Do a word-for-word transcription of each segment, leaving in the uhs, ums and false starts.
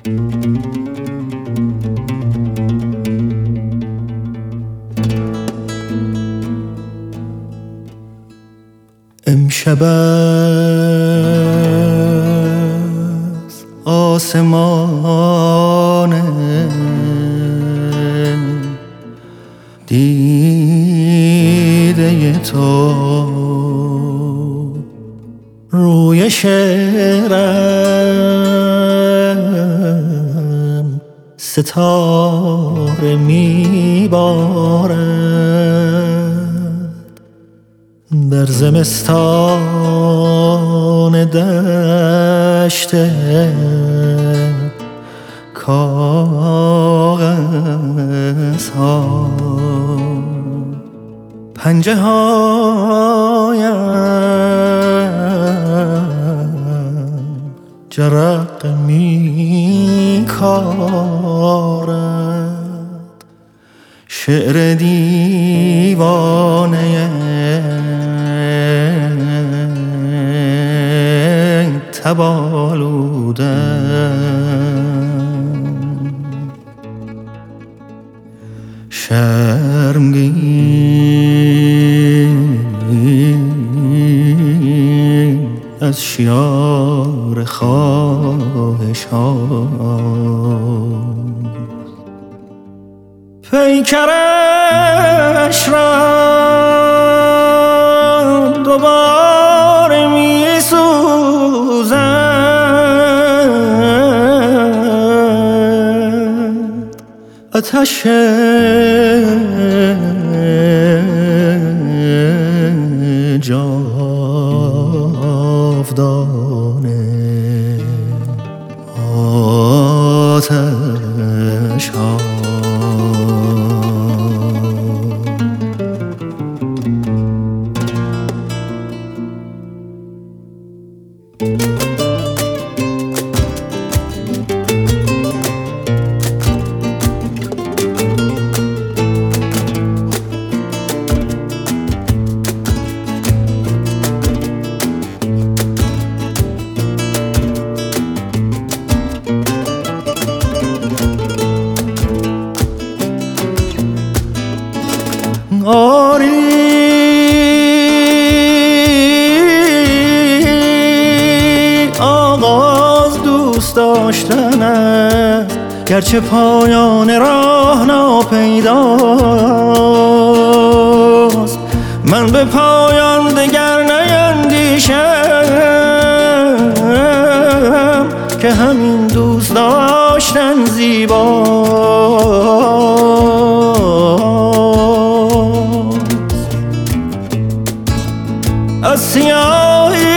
امشب از آسمان دیده تو روی شعرم ستاره میبارد در زمستان دشت کاغذ ها پنجه هایم جرق می کارد شعر دیوانه تبالودم شرمگین از شیار خواهش ها پیکرش را دوباره می سوزد آتش جاودانه آتش ها آری آغاز دوست داشتن است گرچه پایان راه ناپیداست من به پایان دگر نیندیشم که همین دوست داشتن زیباست از سیاهی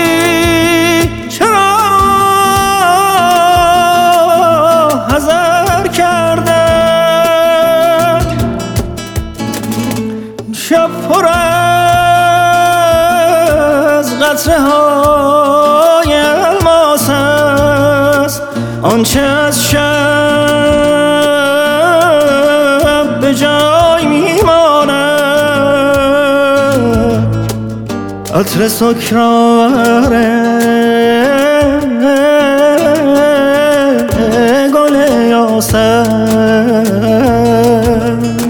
چرا حذر کردن شب پر از قطره های الماس است آنچه از شب به جای میماند عطر سکرآور گل یاس است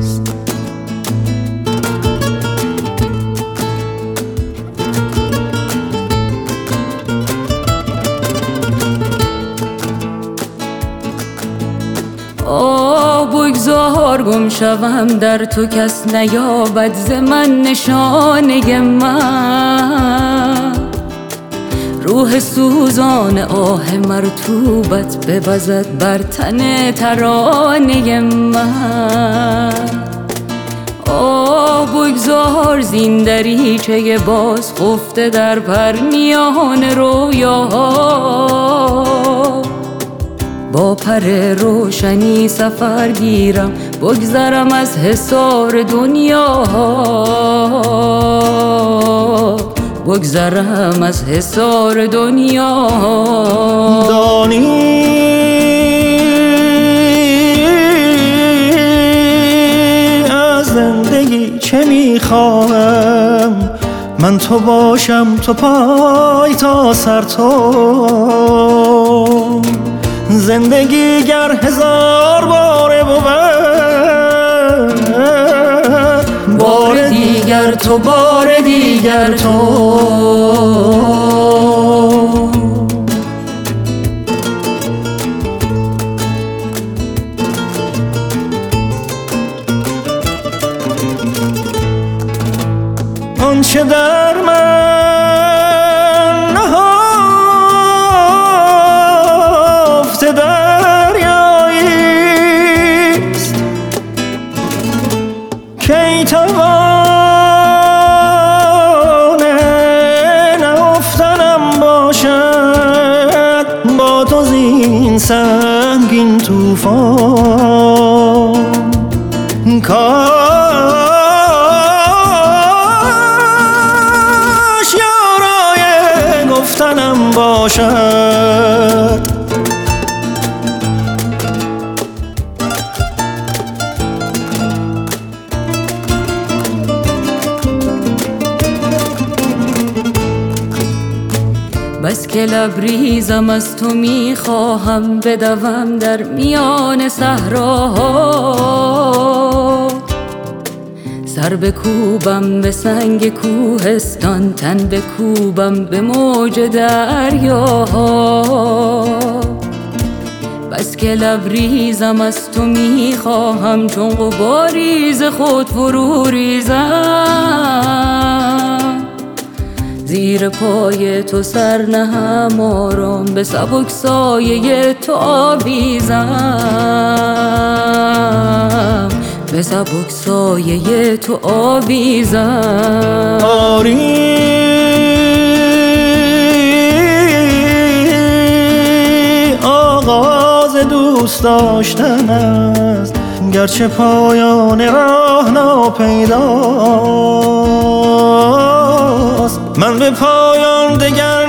آه بگذار گم شوم در تو کس نیابد ز من نشانه من روح سوزان آه مرطوبت بوزد بر تن ترانه من آه بگذار زین دریچه باز خفته در پرنیان رویاها با پر روشنی سفر گیرم بگذرم از حصار دنیا بگذرم از حصار دنیا دانی از زندگی چه میخواهم من تو باشم تو پای تا سر تو زندگی گر هزار باره بود، بار دیگر تو، بار دیگر تو. آنچه در من نهفته دریاییست، کی توانه نهفتنم باشد با تو زین سنگین طوفان. کاش یارای گفتنم باشد. بس که لبریزم از تو میخواهم بدوم در میان صحراها، سر بکوبم به سنگ کوهستان، تن بکوبم به موج دریاها. بس که لبریزم از تو میخواهم چون غباری ز خود فرو ریزم، زیر پای تو سر نهم آرام به سبک سایه تو آویزم، به سبک سایه تو آویزم. آری آغاز دوست داشتن است، گرچه پایان راه ناپیداست. من به پایان دگر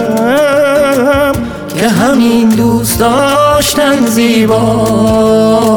نیندیشم که همین دوست داشتن زیباست.